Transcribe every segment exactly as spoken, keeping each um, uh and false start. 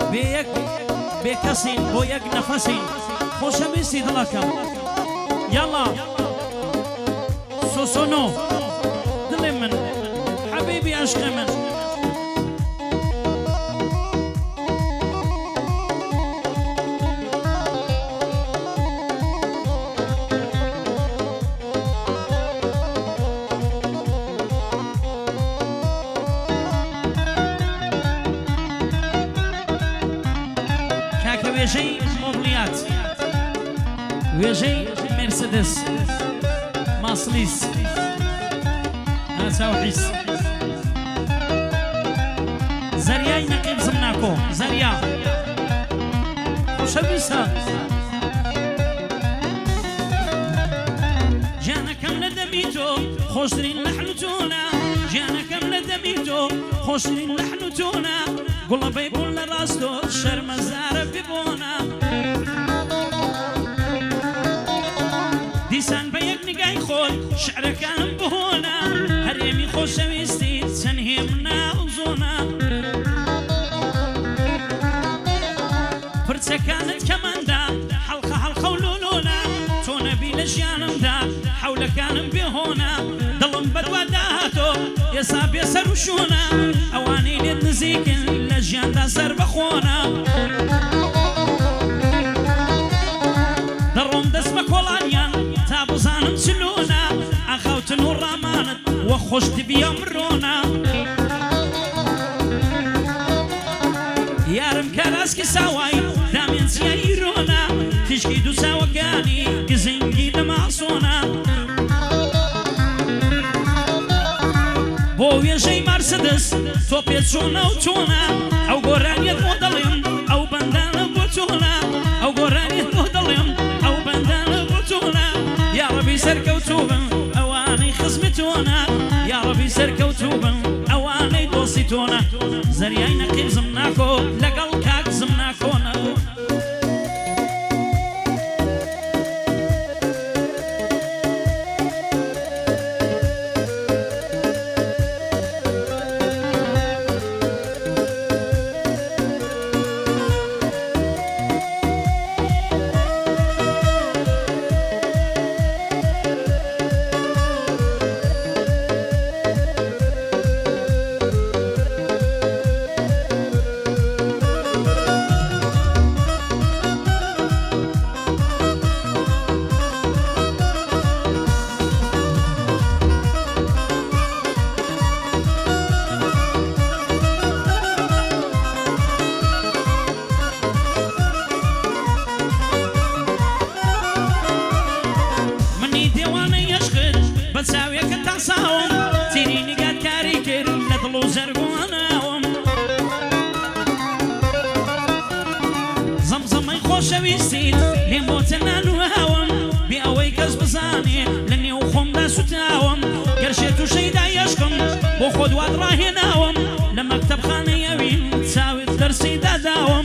بيك بكسين بويك نفسين خوش بيسي دلكم يلا سوسونو دلي من حبيبي عشق من ويجي موبليات ويجي مرسيدس ماسليس هاتها وحيس زريا نقيب زمناكو زريا وشبيسها جانا كاملة دميتو خوشرين لحنوتونا جانا كاملة دميتو خوشرين لحنوتونا قول بيقول لراستو الشرم الزارة بيبونا ديسان بيك نقاي خود شعر كان بهونا هريمي خوش ويستي تنهيمنا وزونا فرصة كانت كمان دا حلقة حلقة ولولونا تونا بيلا جيانم دا حول كان بهونا ضلم بدوا داتو يصاب يسر وشونا اواني ليد نزيكن لجيان دا سر بخونا درهم دسمك والانيان تابو زانم سلونا اخوت نور رامانت وخشت بيمرونا يارم كراسكي ساواي دامين سيايرونا تشكي دو ساوكاني كزنجي دمعصونا بو يجي مرسيدس تو بيتشونا وتونا او قرانية مودلين او بندانا بوتونا او قرانية مودلين او بندانا بوتونا يا ربي سركة وتوبن اواني خصمتونا يا ربي سركة وتوبن اواني دوسيتونا زرياي نقيب زمناكو لقل كاك زمناكونا بتساوي كتعصاوم تيريني قاد كاريكر لطلو زرقوناوم زمزم يخوش ويستيد لموتنا نواوم بأوي كسب زاني لني وخم داسو تاوم قرشيتو شيدا يشكم وخد واد راهناوم لما كتب خاني يوين تساوي الدرسي داداوم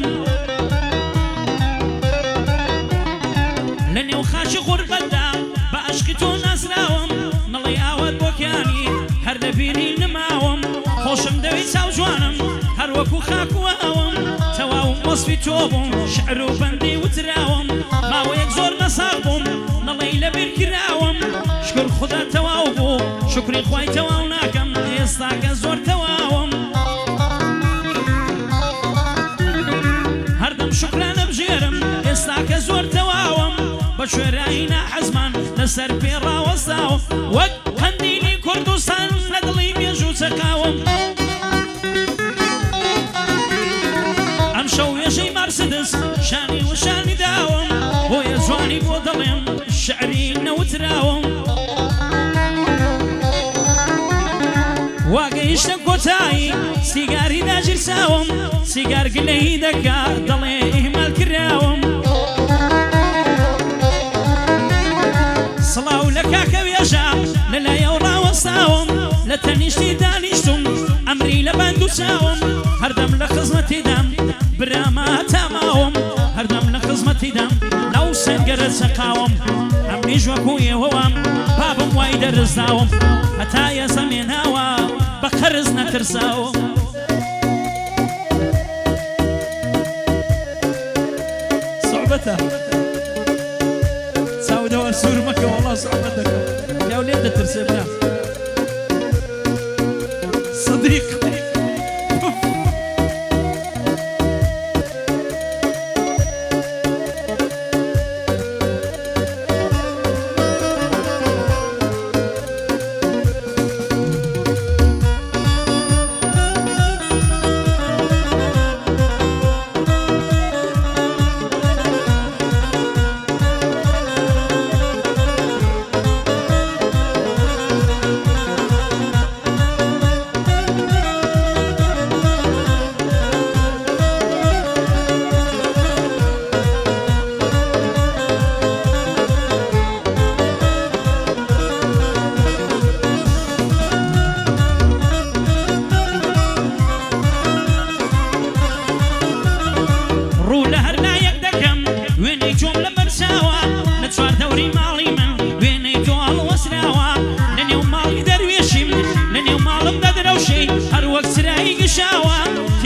لني وخاشي غربة دا بأشكتو ناسراوم نڵی ئاوات بۆکیانی هەر دەبینی نماوم خۆشم دەوی چاو جوانم هەر وەکو خاکوواوم تەواو وەسفی تۆ بووم شعر و بەندی وتراوم ماوەیەک زۆر نەساغ بووم نەڵی لەبیر کراوم شکر خودا تەواو بوو شکری خوای تەواو ناکەم ئێستاکە زۆر تەواوم هەردەم شکرانە بژێرم ئێستاکە زۆر تەواوم بە شوێرایی ناحەزمان لەسەر پێڕاوەستاوم وەک قەندیلی کوردستان لە دڵی مێژ و چەقاوم ئەم شەو وێژەی مرسیدس شانی وشانی داوم بۆیە جوانی بۆ دەڵێم شعری نەوتراوم واگەیشتە کۆتایی سیگاری داگیرساوم سیگار گلەی دەکات دەڵێ ئیهمال کراوم سڵاو لە کاکە وێژە لەلایەو ڕاوەستاوم لە تەنیشتی دانیشتم ئەمری لە بەند و چاوم هەردەم لە خزمەتیدام براما تاماوم هەردەم لە خزمەتیدام لەو سەنگەرە چەقاوم ئەمریش وەکو ئێوەوەم بابم وای دەرزداوم هەتا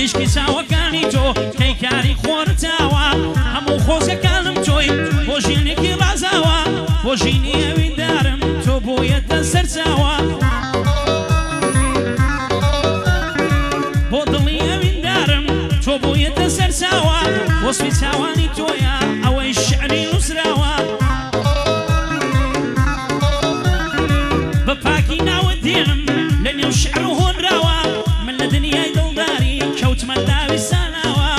میشکی چاوەکانی تۆ کەی کاری خۆرتاوە هەموو خۆزەکانم تۆی بۆ ژینێکی ڕازاوە بۆ ژینی ئەویندارم تۆ بۆیەتە سەرچاوە بۆ دڵی ئەویندارم تۆ بۆیەتە سەرچاوە وەسفی چاوانی تۆیە ئەوەی شعری نووسراوە بە پاکی ناوت دێنم لە نێو شعر و هۆنراوە من لە دنیای دڵداری کەوتمە داوی ساناوە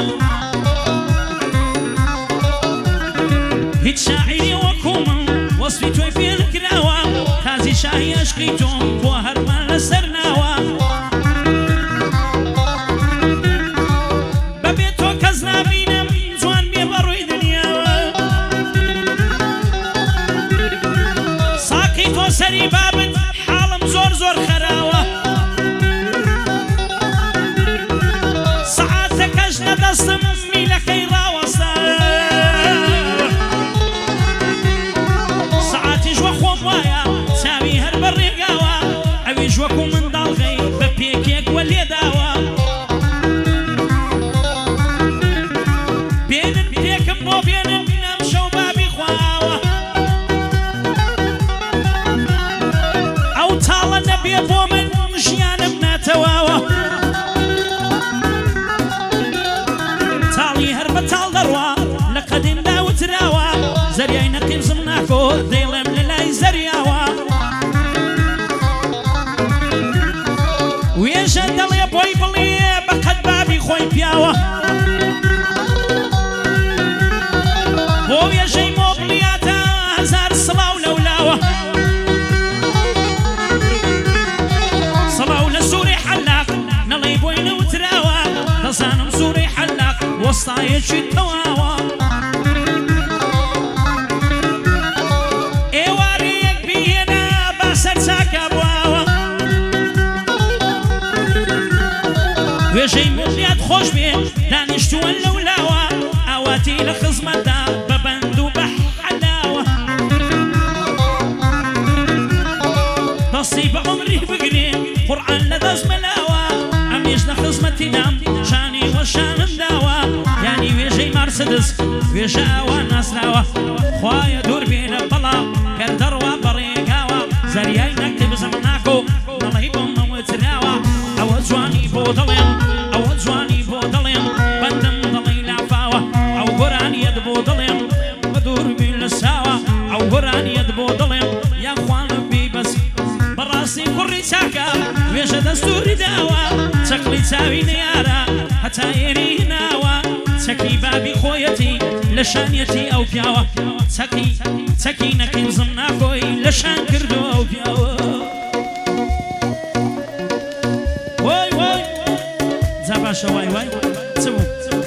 هیچ شاعیری وەکو من وەسفی تۆی پێ نکراوە تازی شاهی عەشقی تۆم بۆ هەرمان لەسەر ناوە بەبێ تۆ کەس نابینم جوان بێ بەڕووی دنیاوە ساقی تۆ سەری بابت حاڵم زۆر زۆر خەراوە سەعاتەکەش لەدەستم میلەکەی ڕاوەستا سەعاتیش وە خۆم وایە چاوی هەر بەڕێگاوە ئەویش وەکو منداڵغەی بە پێکێک وە لێداوە بێنن پێکم بۆ بێنن نام شەو بابی خواوە ئەو تاڵە نەبێ بۆ من ژیانم ناتەواوە تاڵی هەر بە تاڵ دەڕوا لە قەدیمدا وتراوە زەریای نەقیبزم ناکۆ دەیڵێم لە لای زەریاوە وێژە دەڵێ بۆی بڵێ بە قەد بابی خۆی پیاوە بۆ وێژەی مۆبلیاتە هەزار سڵاو لەولاوە سڵاو لە سووری حەلاق نەڵێی بۆی نەوتراوە دەزانم سووری حەلاق وەستایەکی تەواوە ئێواری یەک بهێنە با سەرچاکە بواوە وێژەی مۆبلیات خۆش بێ دانیشتووە لەولاوە ئاواتی لە خزمەتدا بە بەند و بە حەلاوە دەستی بە عومری بگرێ قورئان لە دەست مەلاوە ئەمیش لە خزمەتی دام شانی وەشانم داوە یانی وێژەی مارسدس وێژە ئاوا ناسراوە خوایە دوور بێنە بەڵاو کەردەڕوا بەڕێگاوە زەریای نەکتبزم ناکۆ دەڵی بۆ مەوتراوە ئەوە جوانی بۆ دڵێم ئەوە جوانی بۆ دڵێم بەندم دڵی لافاوە ئەو گۆرانیەت بۆ دڵێم بە دوور بین لە ساوە ئەو گۆرانیەت بۆ دڵێم یاخوانە بی بەس بەڕاستی کوڕی چاکە وێژە دەستوری داوە چەقلی چاوی نەیارە هەتا ئێری هێناوە چەکی بابی خۆیەتی لە شانیەتی ئەو پیاوە چەکی چەکی نەقیبزم ناکۆی لە شان کردو ئەو پیاوە وای وای جا باشە وای وای چ بوو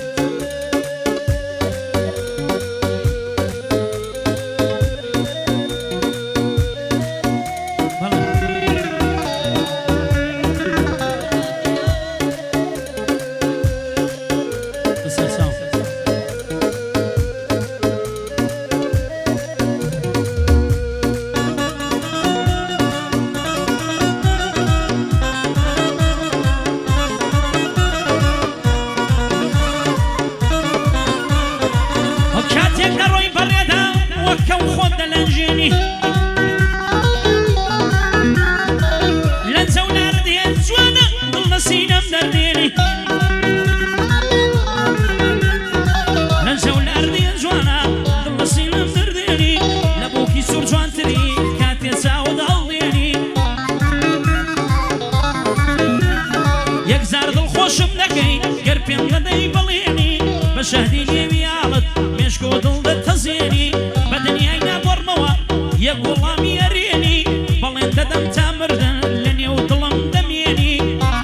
شهدي ليالت مشكو ضل التزيني بدني أين برموا يقول الله ميريني بل انت دم تامردن لني وظلم دميني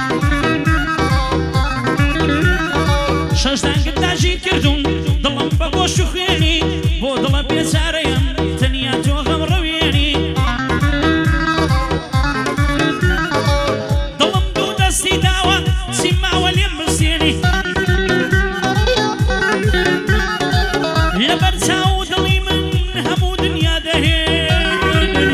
شجدان قد جيت كردون ظلم بقوش خيني بو ظلم بيساريم تنيات وغم رويني ظلم دو دستي داوة سما واليم بسيني لبرتاو دلي من همو دنيا دهين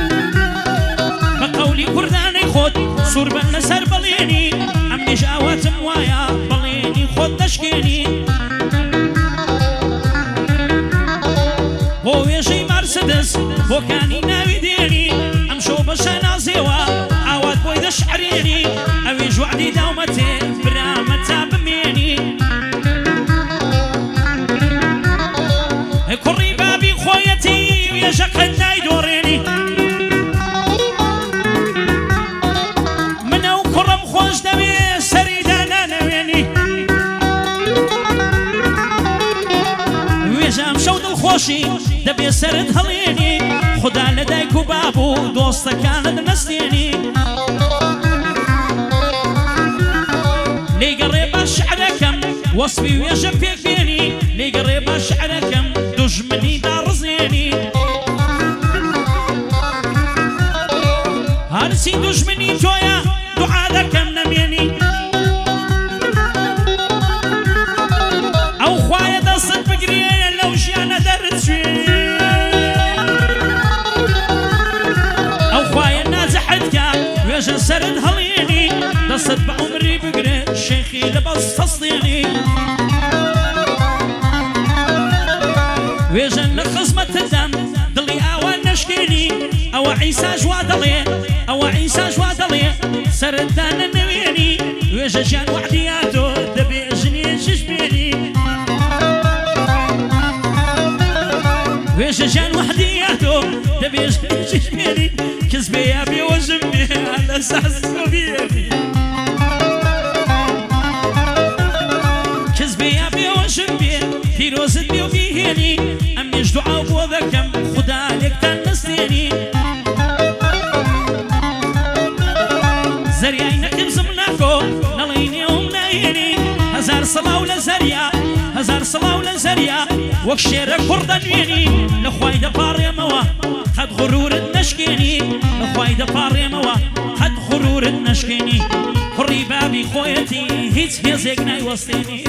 بقولي كرداني خود سور بن سر بليني أمني جاوات وایە بەڵێنی خۆت دەشکێنی بۆ وێژەی مارسدس بۆکانی ناوی دێنی ئەم شۆ بەشە نازێوە ئاوات بۆی دەشعرێنی ئەوێ ژوعدی داومەتێ برامە تا بمێنی کوڕی بابی خۆیەتی وێژەکەت نایدۆڕێنی منە و کوڕم خۆش دەوێ سەریدا نانەوێنی وێژەم شەو دڵخۆشی دەبێ سەرت هەڵێنی خدا لە دایک و باب و دۆستەکانت نەستێنی لێگەڕێ بە شعرەکەم وەسفی وێژە پێکێنی لێگەڕێ بە شعرەکەم دوژمنی داڕزێنی هەرچی دوژمنی تۆیە دوعا دەکەم نەمێنی ئەو خوایە دەستت بگرێ لەو ژیانە دەرچێ ئەو خوایە ناجەحەتکە وێژە سەرت هەڵێنی دەستت بە عومری بگرێ شێخی لە بەست تەستێنی وێژەن لە خزمەتتدەم دڵی ئاوان نەشکێنی ئەوە عیسا ژوا دەڵێ ئەوە عیسا ژوا دەڵێ سەرتدا نەنەوێنی وێژە ژیان وعدیاتۆ دەبێ ژنێشش بێنی وێژە ژیان وحدیاتۆ دەبێ ژنێشش بێنی کەس بێیا بێوەژم بێ لە ساز بێنی کەس بێیا بێوەژم بێ پیرۆزت بێ و بیهێنی ئەم نێژ دوعا بۆ دەکەم خدا لێکتان نەستێنی زەریای نەقیبزم ناکۆ نەڵێی نێوم نایێنی هەزار سەڵاو لە زەریا هەزار سەڵاو لە زەریا وەک شێرە کوڕ دەنوێنی لە خوای دەپاڕێمەوە قەت غورورت نەشکێنی لە خوای دەپاڕێمەوە قەت غورورت نەشکێنی کوڕی بابی خۆیەتی هیچ هێزێک نایوەستێنی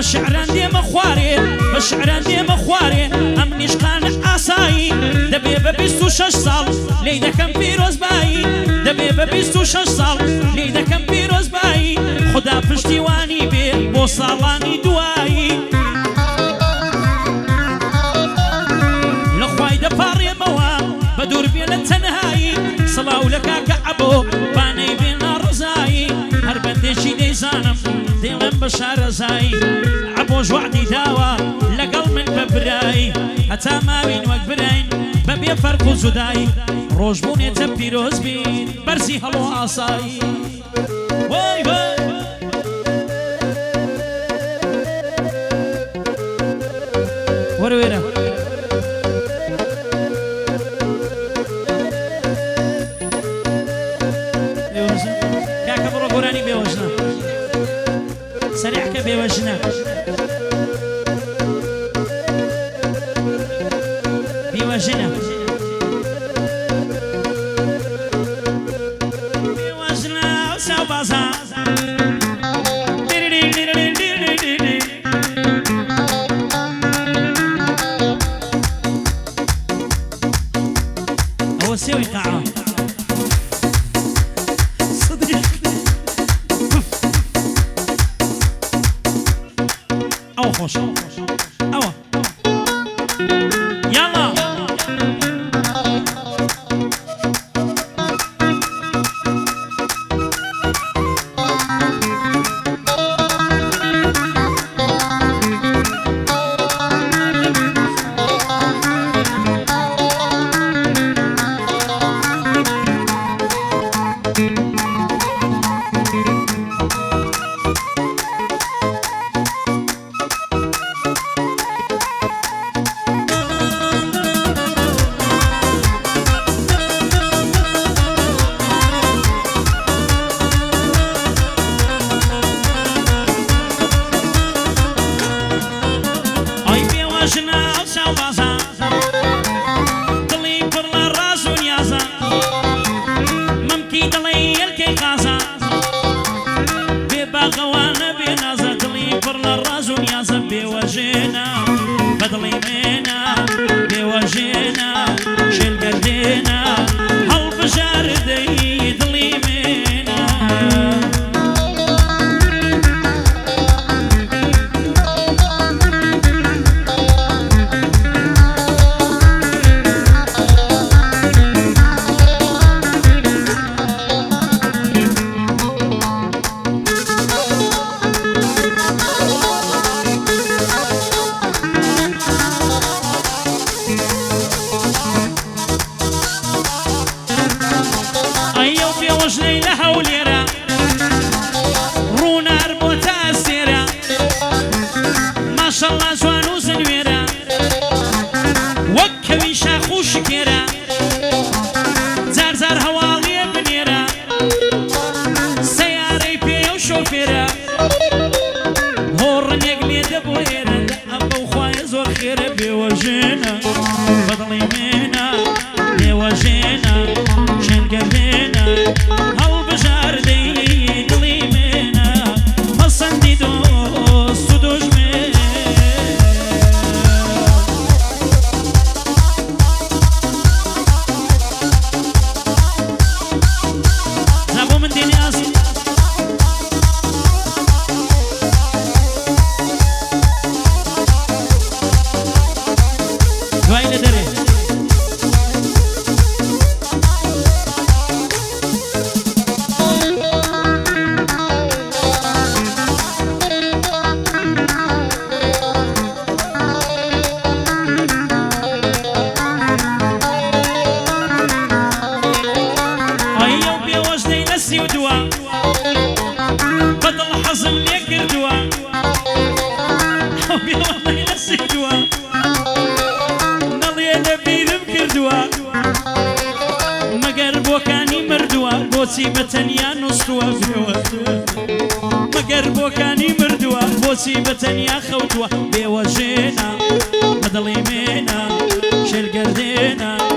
بشعران ديما خواري بشعران ديما خواري ام نشقان عصاي دبي ببيستو شش صال ليدا كم بيروز باي دبي ببيستو شش صال ليدا كم بيروز باي خدا پشتیوانی بي بو صالاني دواي لخواي دباري موا بدور بي للتنهاي صلاو لكا كعبو باني بينا رزاي هربندشي ديزانم ديلم بشار زاي عبوش وعدي داوا لقل من ببراي حتى ما بين وقبرين ببي فرق وزداي روش بوني تبيروز بين برزي هلو عصاي واي واي ورويرا كاكا برو قراني بيوجنا سريعك بيوجنا بيوجنا بيوجنا وساو بازا هو سوي قاعة صديق أو خوش أو يلا بۆچی بەتەنیا نووسووە مەگەر بۆکانی مردووە بۆچی بەتەنیا خەوتووە بێوەژێنە بەدڵی مێنە شێرگەردێنە